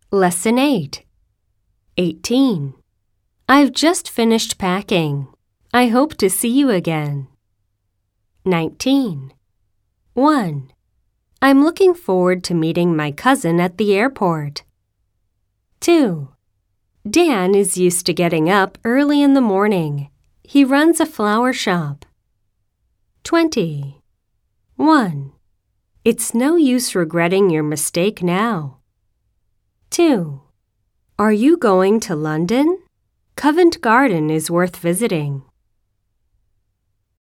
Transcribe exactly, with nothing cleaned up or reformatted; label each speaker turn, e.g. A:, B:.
A: Lesson eight. eighteen. I've just finished packing. I hope to see you again. nineteen. one. I'm looking forward to meeting my cousin at the airport. two. Dan is used to getting up early in the morning. He runs a flower shop. twenty. one. It's no use regretting your mistake now. two. Are you going to London? Covent Garden is worth visiting.